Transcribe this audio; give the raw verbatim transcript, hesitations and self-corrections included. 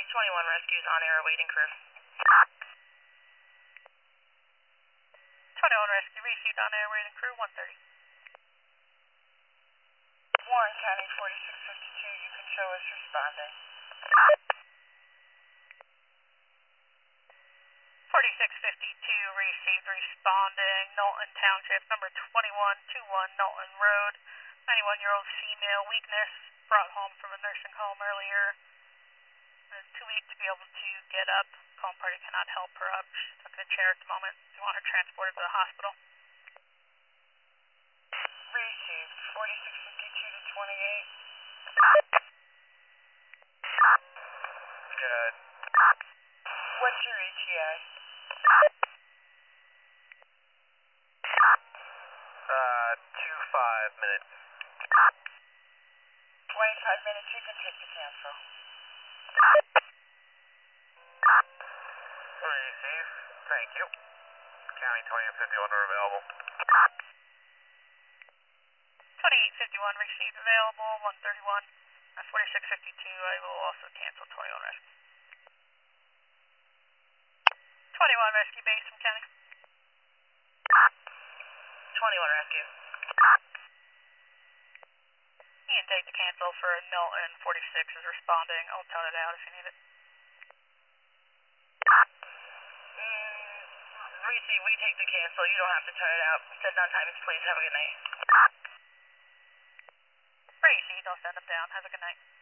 twenty-one rescues on air awaiting crew. twenty-one rescue received on air waiting crew one thirty. Warren County forty-six fifty-two, you can show us responding. forty-six fifty-two received responding, Knowlton Township, number twenty-one twenty-one Knowlton Road. ninety-one year old female, weakness, brought home from a nursing home earlier. Uh, too weak to be able to get up. Home party cannot help her up. She's stuck in a chair at the moment. We want her transported to the hospital. Received forty-six fifty-two to twenty-eight. Good. What's your E T A? Uh, two five minutes. twenty-five minutes, you can take the cancel. Receive. Thank you. County twenty and fifty-one are available. twenty-eight fifty-one received available, one thirty-one. Uh, forty-six fifty-two, I will also cancel twenty-one rescue. twenty-one rescue base from county. twenty-one rescue. You can take the cancel for Knowlton, forty-six is responding. I'll tone it out if you need it. Mm, receive, we take the cancel. You don't have to turn it out. Send on time, please. Have a good night. Receive, I'll send them down. Have a good night.